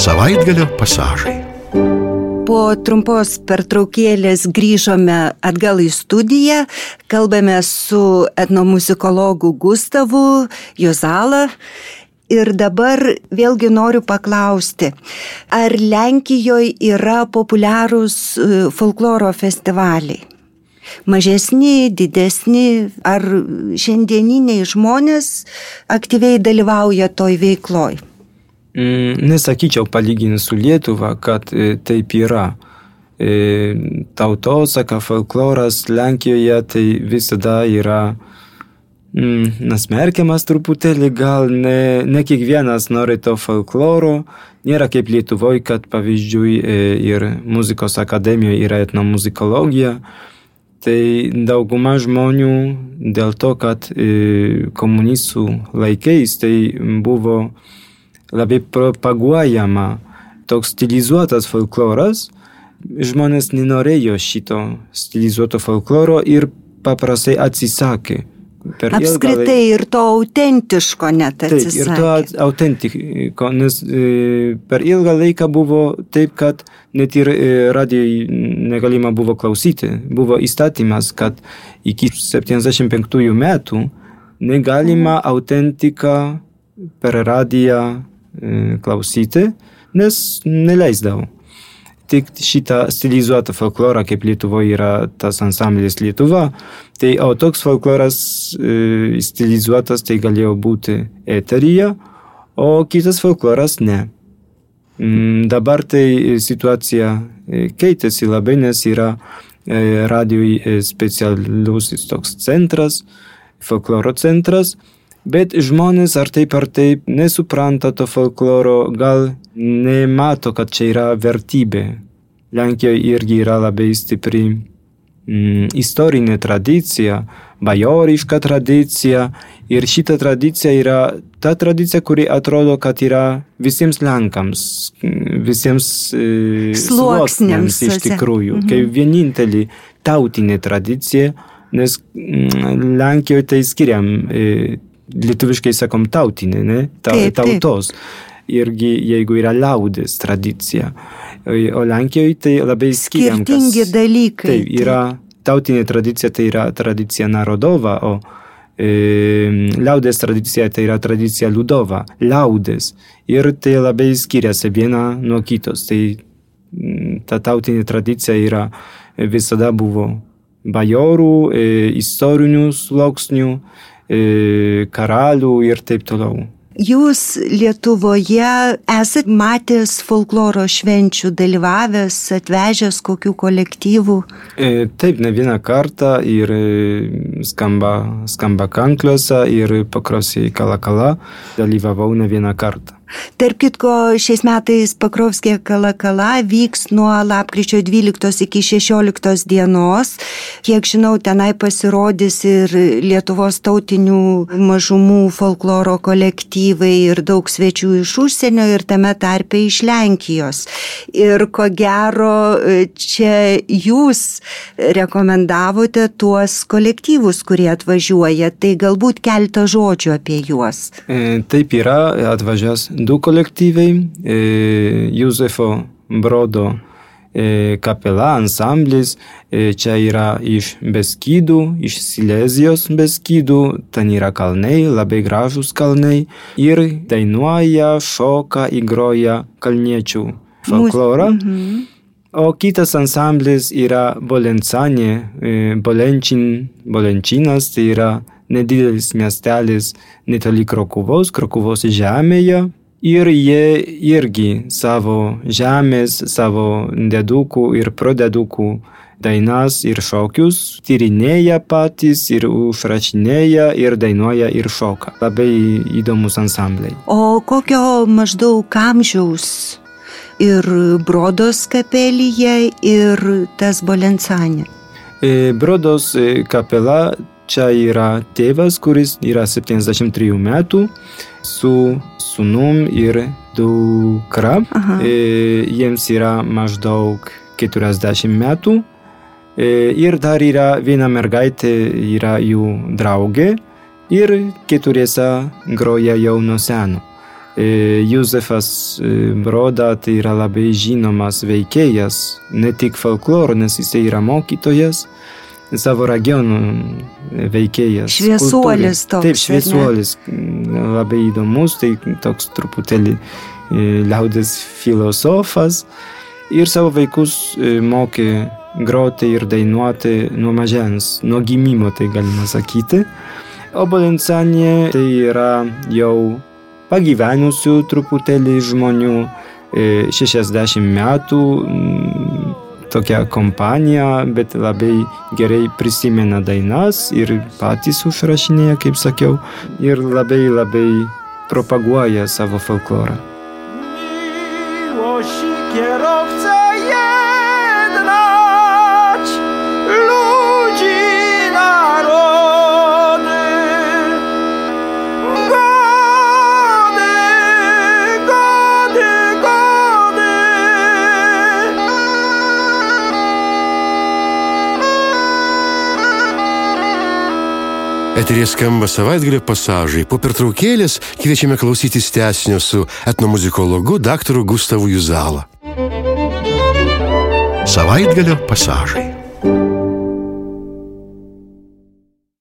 Savaitgalio pasažai. Po trumpos pertraukėlės grįžome atgal į studiją, kalbame su etnomuzikologu Gustavu Jozala. Ir dabar vėlgi noriu paklausti, ar Lenkijoje yra populiarūs folkloro festivaliai? Mažesni, didesni, ar šiandieniniai žmonės aktyviai dalyvauja toj veikloj? Nesakyčiau palyginus su Lietuva, kad taip yra. Tautosaka, folkloras Lenkijoje tai visada yra smerkiamas truputėlį, gal ne kiekvienas nori to folkloro. Nėra kaip Lietuvoje, kad pavyzdžiui ir muzikos akademijoje yra etnomuzikologija. Tai dauguma žmonių dėl to, kad komunistų laikais tai buvo labai propaguojama toks stilizuotas folkloras. Žmonės nenorėjo šito stilizuoto folkloro ir paprastai atsisakė. Apskritai ir to autentiško net atsisakė. Taip, ir to autentiško, nes per ilgą laiką buvo taip, kad net ir radijoj negalima buvo klausyti. Buvo įstatymas, kad iki 75 metų negalima autentiką per radiją klausyti, nes neleisdavo. Tik šitą stilizuotą folklorą, kaip Lietuvoje yra tas ansamblis Lietuva, tai o toks folkloras stilizuotas tai galėjo būti eteryje, o kitas folkloras ne. Dabar tai situacija keitėsi labai, nes yra radijoje specialusis toks centras, folkloro centras, bet žmonės ar taip nesupranta to folkloro, gal nemato, kad čia yra vertybė. Lenkijoje irgi yra labai stipri istorinė tradicija, bajoriška tradicija, ir šita tradicija yra ta tradicija, kuri atrodo, kad yra visiems Lenkams, visiems sluoksniams iš tikrųjų, kaip vienintelį tautinė tradicija, nes Lenkijoje tai skiriam lietuviškai sakom tautinė, ne? Tautos. Irgi jeigu yra liaudies tradicija. O Lenkijoje tai labai skiriam. Skirtingi dalykai. Taip, yra tautinė tradicija, tai yra tradicija narodova, o liaudies tradicija tai yra tradicija liudova, liaudies. Ir tai labai skiriasi viena nuo kitos. Tai ta tautinė tradicija yra visada buvo bajorų, istorinių sluoksnių, karalių ir taip toliau. Jūs Lietuvoje esat matęs folkloro švenčių, dalyvavęs, atvežęs kokių kolektyvų? Taip, ne vieną kartą ir skamba kankliuose ir Pakrovskyje Kalakala dalyvavau ne vieną kartą. Tarp kitko, šiais metais Pakrovskyje Kalakala vyks nuo lapkričio 12 iki 16 dienos. Kiek žinau, tenai pasirodys ir Lietuvos tautinių mažumų folkloro kolektyvai ir daug svečių iš užsienio ir tame tarpe iš Lenkijos. Ir ko gero, čia jūs rekomendavote tuos kolektyvus, kurie atvažiuoja. Tai galbūt keletą žodžių apie juos. Taip yra, atvažiuos 2 kolektyvai, Józefo Brodo kapela, ansamblis, čia yra iš Beskydų, iš Silezijos Beskydų, ten yra kalnai, labai gražus kalnai, ir dainuoja, šoka, įgroja kalniečių folklorą. O kitas ansamblis yra Bolenčinas, tai yra nedidelis miestelis netoli Krokuvos žemėje. Ir jie irgi savo žemės, savo dedukų ir prodedukų dainas ir šokius tyrinėja patys ir užrašinėja ir dainuoja ir šoka. Labai įdomus ansambliai. O kokio maždaug amžiaus ir Brodos kapelyje ir tas Bolencanė? Brodos kapela čia yra tėvas, kuris yra 73 metų, su sūnum ir dukra. Jiems yra maždaug 40 metų. Ir dar yra viena mergaitė, yra jų draugė ir keturiese groja jau nuo seno. Juzefas Broda tai yra labai žinomas veikėjas, ne tik folkloro, nes jis yra mokytojas, savo regionų veikėjas. Šviesuolis toks. Taip, šviesuolis, labai įdomus, tai toks truputėlį liaudės filosofas ir savo vaikus mokė groti ir dainuoti nuo mažens, nuo gimimo, tai galima sakyti. O Bolenzanie tai yra jau pagyvenusių truputėlį žmonių, 60 metų, tokia kompanija, bet labai gerai prisimena dainas ir patys užrašinėja, kaip sakiau, ir labai propaguoja savo folklorą. Miłości kierowca jednać ludzi narody. Eteryje skamba savaitgalio pasažai. Po pertraukėlės kviečiame klausytis tęsinio su etnomuzikologu daktaru Gustavu Juzala. Savaitgalio pasažai.